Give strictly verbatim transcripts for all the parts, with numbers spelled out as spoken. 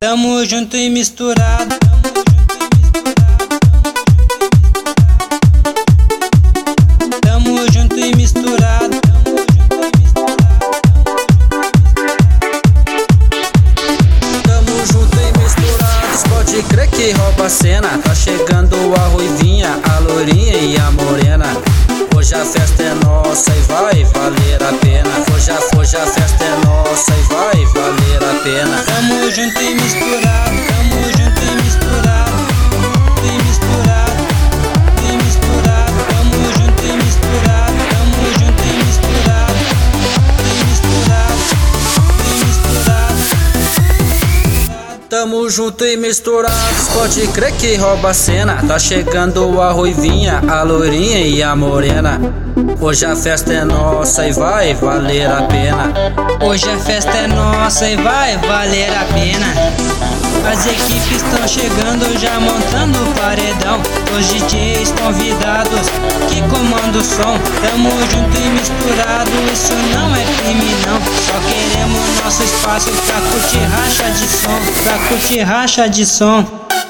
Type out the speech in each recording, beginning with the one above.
Tamo junto e misturado. Tamo junto e misturado. Tamo junto e misturados, pode crer que rouba a cena. Tá chegando a ruivinha, a lourinha e a morena. Hoje a festa é nossa e vai valer a pena. Hoje a, hoje a festa é nossa e vai valer a pena. Tamo junto e misturado, tamo junto e misturado, e misturado, e misturado. Tamo junto e misturado, tamo junto e misturado, e misturado, e misturado. Tamo junto e misturados, pode crer que rouba a cena. Tá chegando a ruivinha, a lourinha e a morena. Hoje a festa é nossa e vai valer a pena. Hoje a festa é nossa e vai valer a pena. As equipes estão chegando, já montando o paredão. Os D Js convidados que comandam o som. Tamo junto e misturado, isso não é crime não. Só queremos nosso espaço pra curtir racha de som, pra curtir racha de som.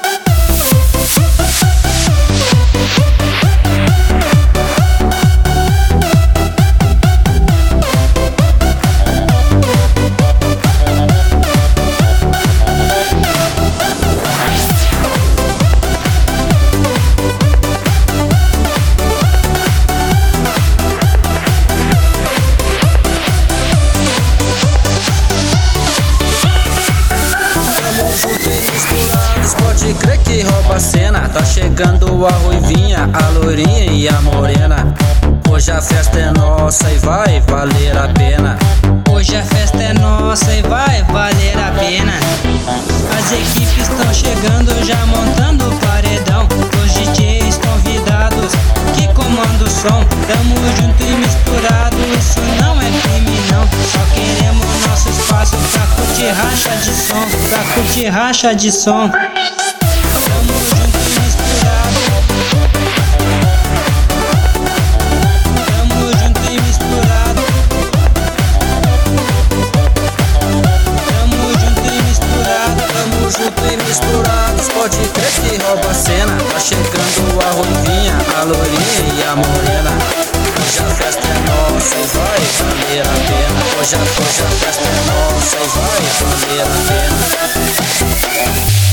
Pode crer que rouba a cena. Tá chegando a ruivinha, a lourinha e a morena. Hoje a festa é nossa e vai valer a pena. Hoje a festa é nossa e vai valer a pena. As equipes estão chegando, já montando o paredão. Os D Js convidados que comandam o som. Tamo junto e misturado, isso não é crime não. Só queremos nosso espaço pra curtir racha de som, pra curtir racha de som. Tamo junto e misturado. Tamo junto e misturado. Tamo junto e misturado. Tamo junto e misturados, pode crer que rouba a cena. Tá chegando a ruivinha, a lourinha e a morena. Hoje a festa é nossa e vai valer a pena. Hoje a, hoje a festa é nossa e vai valer a pena.